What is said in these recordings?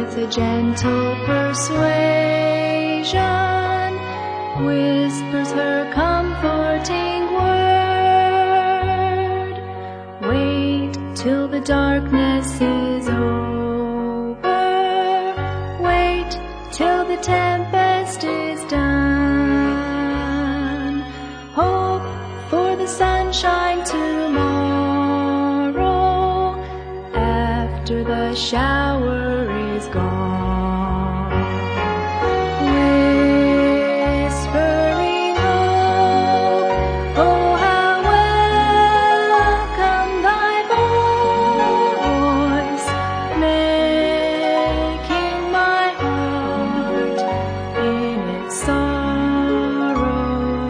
with a gentle persuasion, whispers her comforting word. Wait till the darkness is over. Wait till the tempest is done. Hope for the sunshine tomorrow, after the shower is gone. Whispering hope, oh how welcome thy voice, making my heart in its sorrow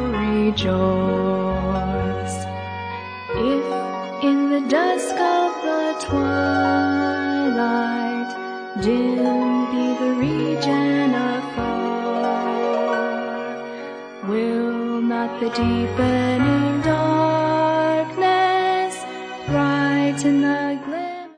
rejoice. If in the dusk of the twilight dim be the region afar, will not the deepening dawn